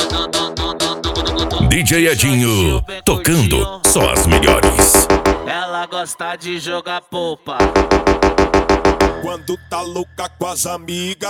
DJ Edinho, tocando só as melhores. Ela gosta de jogar polpa quando tá louca com as amigas,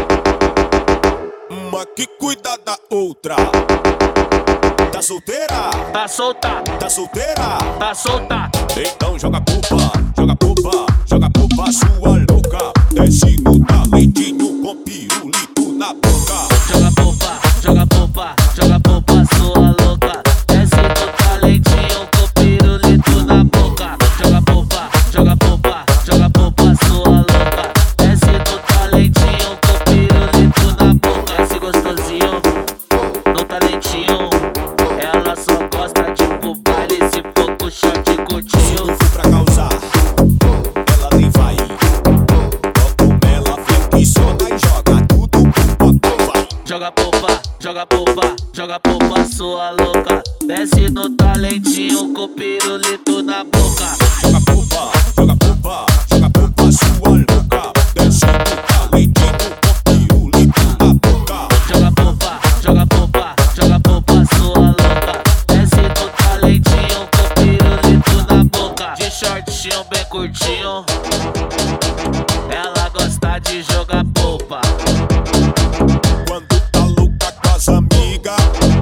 uma que cuida da outra. Tá solteira? Tá solta. Tá solteira? Tá solta. Então joga polpa, joga polpa, joga polpa, sua louca. Desce no talentinho com pirulito na boca. Joga polpa, joga polpa, joga polpa, sua louca. Desce no talentinho com pirulito na boca. Joga polpa, joga polpa, joga polpa, sua louca. Desce no talentinho com pirulito na boca. Esse gostosinho, no talentinho. Ela só gosta de pro baile se for com short curtinho. Se for pra causar, ela nem vai. Como ela flexiona e joga tudo pro papai. Joga polpa, joga polpa, joga polpa, sua louca. Desce no talentinho com pirulito na boca. Joga polpa, joga polpa, joga polpa, sua louca. Desce no talentinho com pirulito na boca. Joga polpa, joga polpa, joga polpa, sua louca. Desce no talentinho com pirulito na boca. De shortinho bem curtinho, ela gosta de jogar polpa Quando tá louca com as amigas,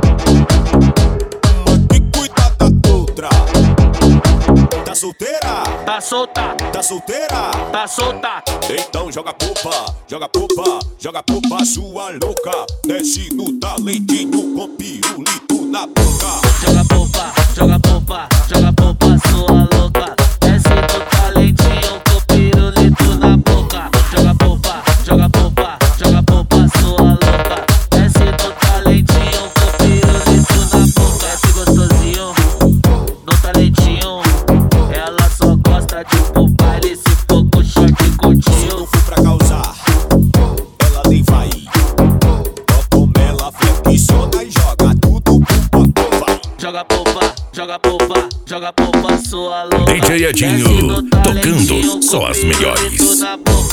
uma que cuida da outra. Tá solteira? Tá solta. Tá solteira? Tá solta. Então joga polpa, joga polpa, joga polpa, sua louca. Desce no talentinho com pirulito na boca. Joga polpa, joga polpa, joga polpa, sua louca. Desce no talentinho com pirulito na boca. Joga polpa, joga polpa, joga polpa, sua louca. Desce no talentinho com pirulito na boca. Esse gostosinho, no talentinho. Ela só gosta de pro baile se for com short Se curtinho. não for pra causar, ela nem vai. Ó como ela flexiona e joga tudo pro papai. Joga polpa, joga polpa, joga polpa, sua louca. DJ Edinho, Desce no talentinho tocando só com as pirulito melhores. na boca.